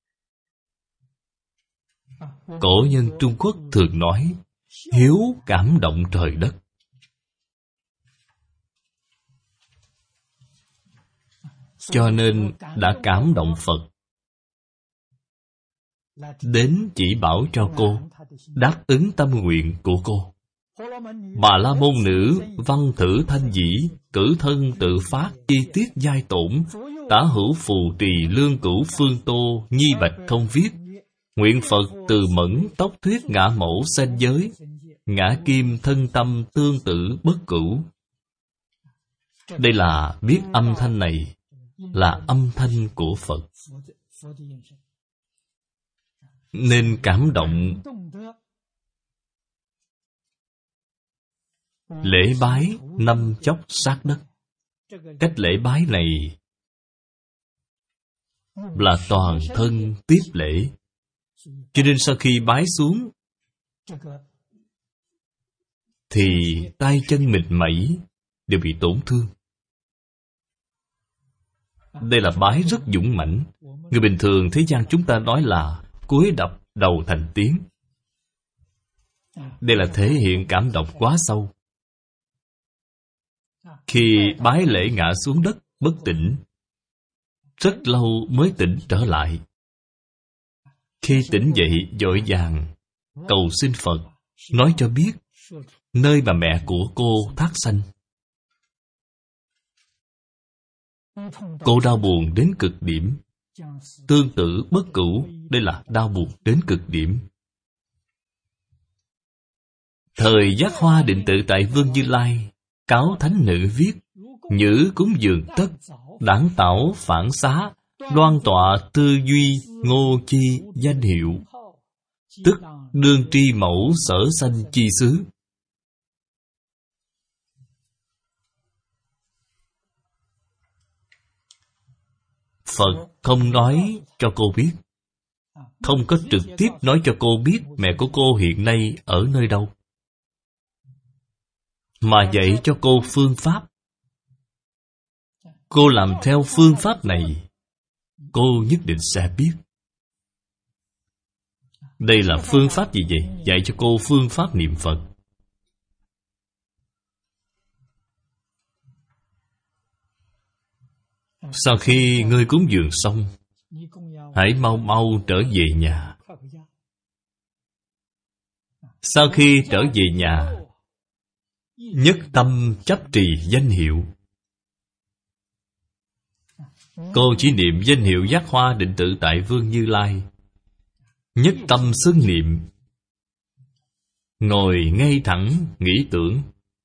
Speaker 1: Cổ nhân Trung Quốc thường nói, hiếu cảm động trời đất. Cho nên đã cảm động Phật, đến chỉ bảo cho cô, đáp ứng tâm nguyện của cô. Bà La Môn nữ văn thử thanh dĩ, cử thân tự phát, chi tiết giai tổn, tả hữu phù trì lương cửu phương tô, nhi bạch không viết. Nguyện Phật từ mẫn tóc thuyết ngã mẫu sanh giới, ngã kim thân tâm tương tự bất cửu. Đây là biết âm thanh này là âm thanh của Phật, nên cảm động. Lễ bái năm chốc sát đất. Cách lễ bái này là toàn thân tiếp lễ. Cho nên sau khi bái xuống thì tay chân mệt mẩy đều bị tổn thương. Đây là bái rất dũng mãnh. Người bình thường thế gian chúng ta nói là cúi đập đầu thành tiếng. Đây là thể hiện cảm động quá sâu. Khi bái lễ ngã xuống đất bất tỉnh, rất lâu mới tỉnh trở lại. Khi tỉnh dậy vội vàng cầu xin Phật, nói cho biết nơi mà mẹ của cô thác sanh. Cô đau buồn đến cực điểm, tương tự bất cửu. Đây là đau buồn đến cực điểm. Thời giác hoa định tự tại vương Như Lai, cáo thánh nữ viết, nhữ cúng dường tất, đảng tảo phản xá, loan tọa tư duy, ngô chi danh hiệu, tức đương tri mẫu sở sanh chi xứ. Phật không nói cho cô biết, không có trực tiếp nói cho cô biết mẹ của cô hiện nay ở nơi đâu, mà dạy cho cô phương pháp. Cô làm theo phương pháp này, cô nhất định sẽ biết. Đây là phương pháp gì vậy? Dạy cho cô phương pháp niệm Phật. Sau khi ngươi cúng dường xong, hãy mau mau trở về nhà. Sau khi trở về nhà, nhất tâm chấp trì danh hiệu. Cô chỉ niệm danh hiệu giác hoa định tự tại vương Như Lai, nhất tâm xưng niệm, ngồi ngay thẳng nghĩ tưởng.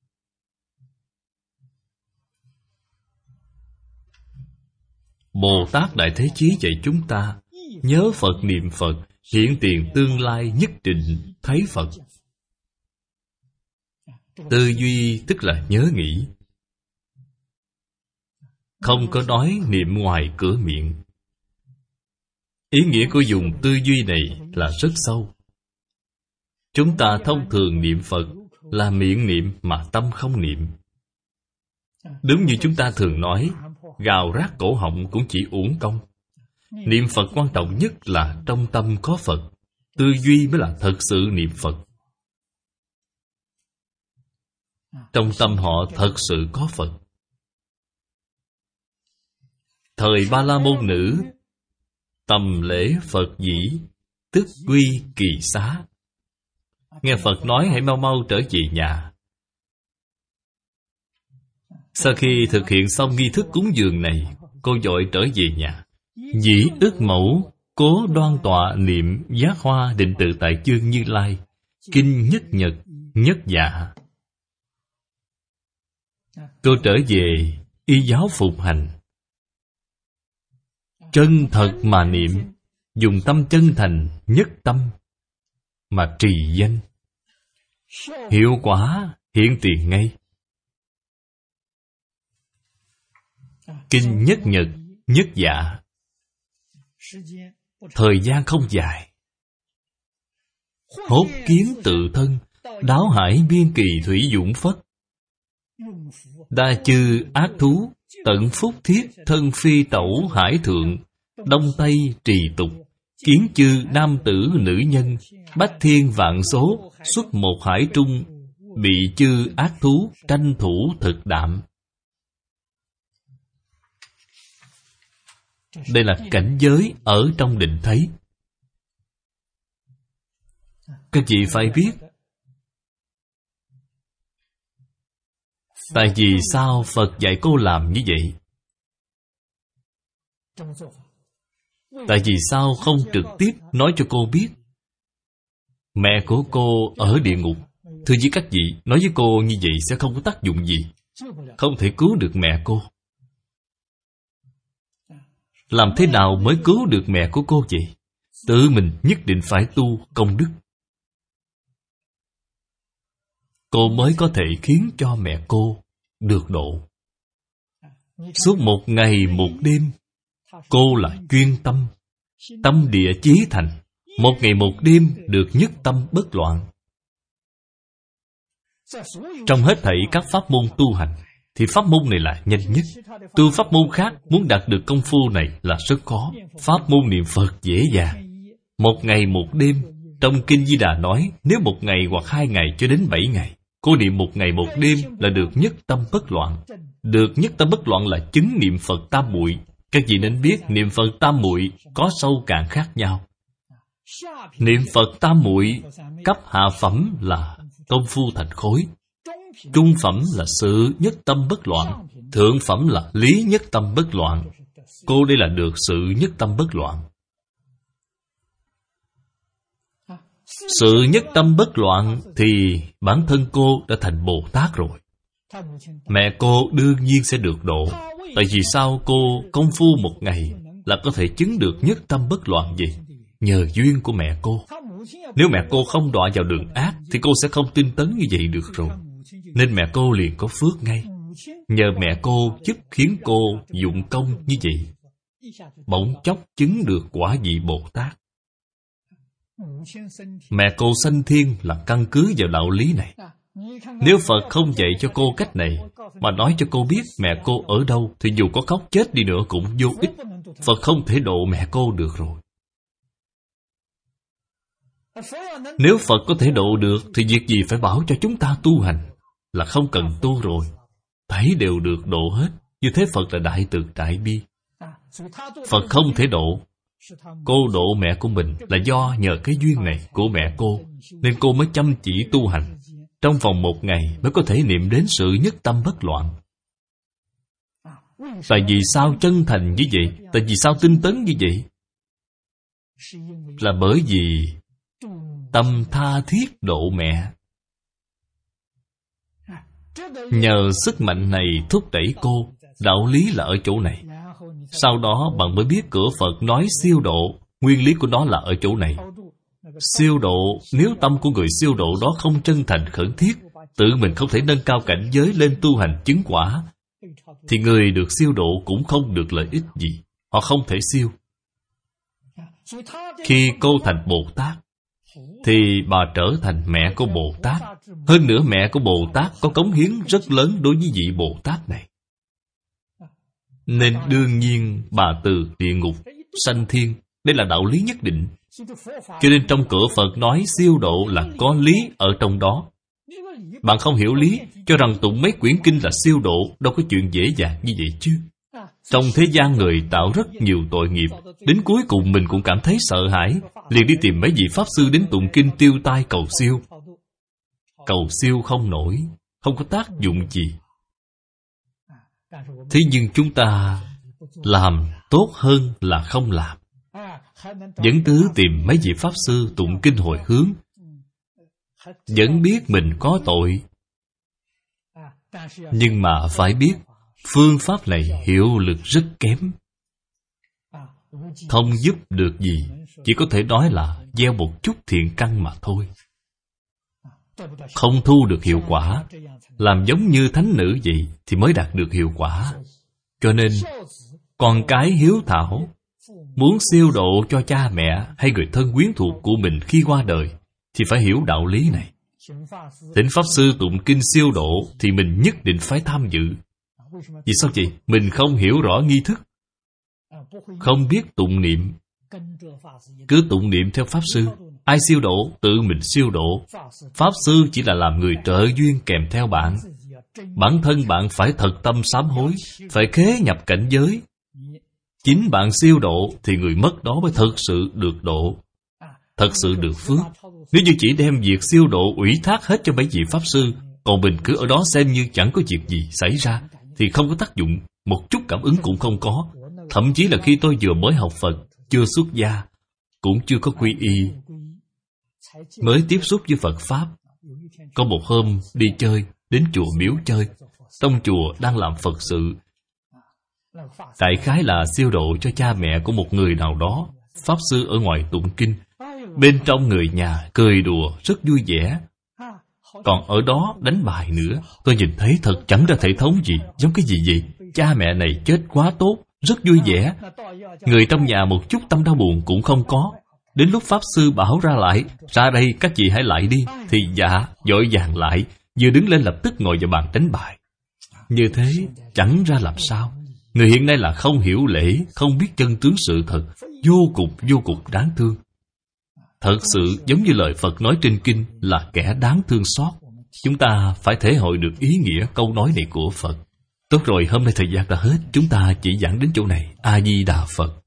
Speaker 1: Bồ Tát Đại Thế Chí dạy chúng ta nhớ Phật niệm Phật, hiện tiền tương lai nhất định thấy Phật. Tư duy tức là nhớ nghĩ, không có nói niệm ngoài cửa miệng. Ý nghĩa của dùng tư duy này là rất sâu. Chúng ta thông thường niệm Phật là miệng niệm mà tâm không niệm. Đúng như chúng ta thường nói, gào rát cổ họng cũng chỉ uổng công. Niệm Phật quan trọng nhất là trong tâm có Phật. Tư duy mới là thật sự niệm Phật. Trong tâm họ thật sự có Phật. Thời Ba La Môn nữ, tầm lễ Phật dĩ, tức quy kỳ xá. Nghe Phật nói hãy mau mau trở về nhà. Sau khi thực hiện xong nghi thức cúng dường này, cô vội trở về nhà. Dĩ ức mẫu, cố đoan tọa niệm giác hoa định tự tại chương Như Lai. Kinh nhất nhật, nhất dạ. Cô trở về y giáo phục hành. Chân thật mà niệm, dùng tâm chân thành, nhất tâm mà trì danh. Hiệu quả hiện tiền ngay. Kinh nhất nhật, nhất dạ. Thời gian không dài. Hốt kiến tự thân, đáo hải biên kỳ thủy dũng phất. Đa chư ác thú, tận phúc thiết thân phi tẩu hải thượng. Đông tây trì tục, kiến chư nam tử nữ nhân. Bách thiên vạn số, xuất một hải trung. Bị chư ác thú tranh thủ thực đạm. Đây là cảnh giới ở trong định thấy. Các vị phải biết, tại vì sao Phật dạy cô làm như vậy? Tại vì sao không trực tiếp nói cho cô biết? Mẹ của cô ở địa ngục. Thưa với các vị, nói với cô như vậy sẽ không có tác dụng gì. Không thể cứu được mẹ cô. Làm thế nào mới cứu được mẹ của cô vậy? Tự mình nhất định phải tu công đức. Cô mới có thể khiến cho mẹ cô được độ. Suốt một ngày một đêm, cô là chuyên tâm, tâm địa chí thành. Một ngày một đêm được nhất tâm bất loạn. Trong hết thảy các pháp môn tu hành, thì pháp môn này là nhanh nhất. Tu pháp môn khác muốn đạt được công phu này là rất khó. Pháp môn niệm Phật dễ dàng. Một ngày một đêm. Trong Kinh Di Đà nói, nếu một ngày hoặc hai ngày cho đến bảy ngày, cô niệm một ngày một đêm là được nhất tâm bất loạn. Được nhất tâm bất loạn là chứng niệm Phật tam muội. Các vị nên biết niệm Phật tam muội có sâu cạn khác nhau. Niệm Phật tam muội cấp hạ phẩm là công phu thành khối, trung phẩm là sự nhất tâm bất loạn, thượng phẩm là lý nhất tâm bất loạn. Cô đây là được sự nhất tâm bất loạn. Sự nhất tâm bất loạn thì bản thân cô đã thành Bồ Tát rồi. Mẹ cô đương nhiên sẽ được độ. Tại vì sao cô công phu một ngày là có thể chứng được nhất tâm bất loạn gì? Nhờ duyên của mẹ cô. Nếu mẹ cô không đọa vào đường ác thì cô sẽ không tinh tấn như vậy được rồi. Nên mẹ cô liền có phước ngay. Nhờ mẹ cô giúp khiến cô dụng công như vậy, bỗng chốc chứng được quả vị Bồ Tát. Mẹ cô sanh thiên là căn cứ vào đạo lý này. Nếu Phật không dạy cho cô cách này, mà nói cho cô biết mẹ cô ở đâu, thì dù có khóc chết đi nữa cũng vô ích. Phật không thể độ mẹ cô được rồi. Nếu Phật có thể độ được, thì việc gì phải bảo cho chúng ta tu hành? Là không cần tu rồi. Thấy đều được độ hết. Như thế Phật là đại từ đại bi. Phật không thể độ. Cô độ mẹ của mình là do nhờ cái duyên này của mẹ cô, nên cô mới chăm chỉ tu hành. Trong vòng một ngày mới có thể niệm đến sự nhất tâm bất loạn. Tại vì sao chân thành như vậy? Tại vì sao tinh tấn như vậy? Là bởi vì tâm tha thiết độ mẹ. Nhờ sức mạnh này thúc đẩy cô. Đạo lý là ở chỗ này. Sau đó bạn mới biết cửa Phật nói siêu độ, nguyên lý của nó là ở chỗ này. Siêu độ, nếu tâm của người siêu độ đó không chân thành khẩn thiết, tự mình không thể nâng cao cảnh giới lên tu hành chứng quả, thì người được siêu độ cũng không được lợi ích gì. Họ không thể siêu. Khi cô thành Bồ Tát, thì bà trở thành mẹ của Bồ Tát. Hơn nữa mẹ của Bồ Tát có cống hiến rất lớn đối với vị Bồ Tát này. Nên đương nhiên bà từ địa ngục sanh thiên. Đây là đạo lý nhất định. Cho nên trong cửa Phật nói siêu độ là có lý ở trong đó. Bạn không hiểu lý, cho rằng tụng mấy quyển kinh là siêu độ, đâu có chuyện dễ dàng như vậy chứ. Trong thế gian người tạo rất nhiều tội nghiệp, đến cuối cùng mình cũng cảm thấy sợ hãi, liền đi tìm mấy vị Pháp Sư đến tụng kinh tiêu tai cầu siêu. Cầu siêu không nổi, không có tác dụng gì. Thế nhưng chúng ta làm tốt hơn là không làm. Vẫn cứ tìm mấy vị Pháp Sư tụng kinh hồi hướng, vẫn biết mình có tội. Nhưng mà phải biết, phương pháp này hiệu lực rất kém, không giúp được gì. Chỉ có thể nói là gieo một chút thiện căn mà thôi, không thu được hiệu quả. Làm giống như thánh nữ vậy thì mới đạt được hiệu quả. Cho nên con cái hiếu thảo muốn siêu độ cho cha mẹ hay người thân quyến thuộc của mình khi qua đời thì phải hiểu đạo lý này. Thỉnh Pháp Sư tụng kinh siêu độ thì mình nhất định phải tham dự. Vì sao vậy? Mình không hiểu rõ nghi thức, không biết tụng niệm. Cứ tụng niệm theo Pháp Sư. Ai siêu độ? Tự mình siêu độ. Pháp Sư chỉ là làm người trợ duyên kèm theo bạn. Bản thân bạn phải thật tâm sám hối, phải khế nhập cảnh giới. Chính bạn siêu độ thì người mất đó mới thật sự được độ, thật sự được phước. Nếu như chỉ đem việc siêu độ ủy thác hết cho mấy vị Pháp Sư, còn mình cứ ở đó xem như chẳng có việc gì xảy ra, thì không có tác dụng, một chút cảm ứng cũng không có. Thậm chí là khi tôi vừa mới học Phật, chưa xuất gia, cũng chưa có quy y, mới tiếp xúc với Phật Pháp. Có một hôm đi chơi, đến chùa miếu chơi. Trong chùa đang làm Phật sự, đại khái là siêu độ cho cha mẹ của một người nào đó. Pháp Sư ở ngoài tụng kinh, bên trong người nhà cười đùa rất vui vẻ, còn ở đó đánh bài nữa. Tôi nhìn thấy thật chẳng ra thể thống gì, giống cái gì vậy? Cha mẹ này chết quá tốt, rất vui vẻ. Người trong nhà một chút tâm đau buồn cũng không có. Đến lúc Pháp Sư bảo ra lại, ra đây các vị hãy lại đi, thì dạ, vội vàng lại, vừa đứng lên lập tức ngồi vào bàn đánh bài. Như thế chẳng ra làm sao. Người hiện nay là không hiểu lễ, không biết chân tướng sự thật, vô cùng vô cùng đáng thương. Thật sự giống như lời Phật nói trên kinh là kẻ đáng thương xót. Chúng ta phải thể hội được ý nghĩa câu nói này của Phật. Tốt rồi, hôm nay thời gian đã hết, chúng ta chỉ giảng đến chỗ này. A Di Đà Phật.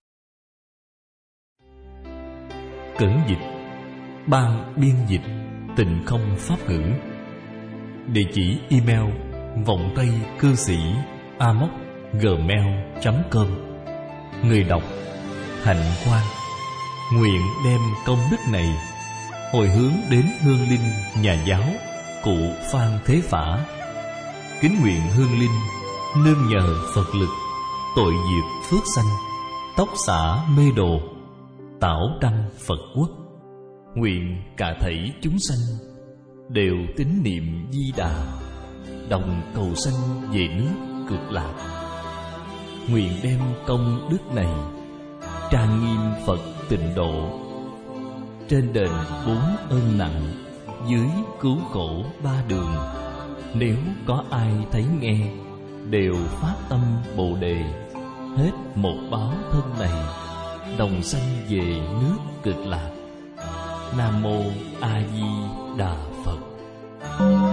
Speaker 1: Cẩn dịch ban biên dịch Tịnh Không Pháp Ngữ. Địa chỉ email vọng tây cư sĩ a m o c gmail chấm com. Người đọc Hạnh Quang. Nguyện đem công đức này hồi hướng đến hương linh nhà giáo cụ Phan Thế Phả. Kính nguyện hương linh nương nhờ Phật lực, tội diệt phước sanh, tóc xả mê đồ, tảo đăng Phật quốc. Nguyện cả thảy chúng sanh đều tín niệm Di Đà, đồng cầu sanh về nước Cực Lạc. Nguyện đem công đức này trang nghiêm Phật tịnh độ, trên đền bốn ơn nặng, dưới cứu khổ ba đường. Nếu có ai thấy nghe, đều phát tâm Bồ Đề, hết một báo thân này, đồng sanh về nước Cực Lạc. Nam Mô A Di Đà Phật.